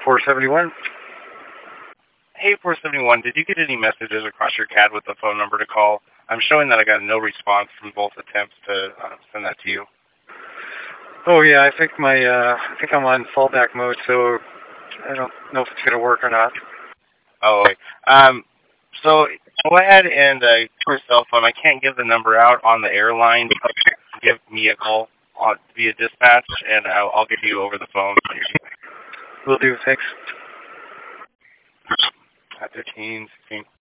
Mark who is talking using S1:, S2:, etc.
S1: 471.
S2: Hey, 471, did you get any messages across your CAD with the phone number to call? I'm showing that I got no response from both attempts to send that to you.
S1: Oh yeah, I think I'm on fallback mode, so I don't know if it's gonna work or not.
S2: Oh, wait. So go ahead and your cell phone. I can't give the number out on the airline. Give me a call via dispatch, and I'll give you over the phone.
S1: Will do. Thanks.
S2: 15, 16.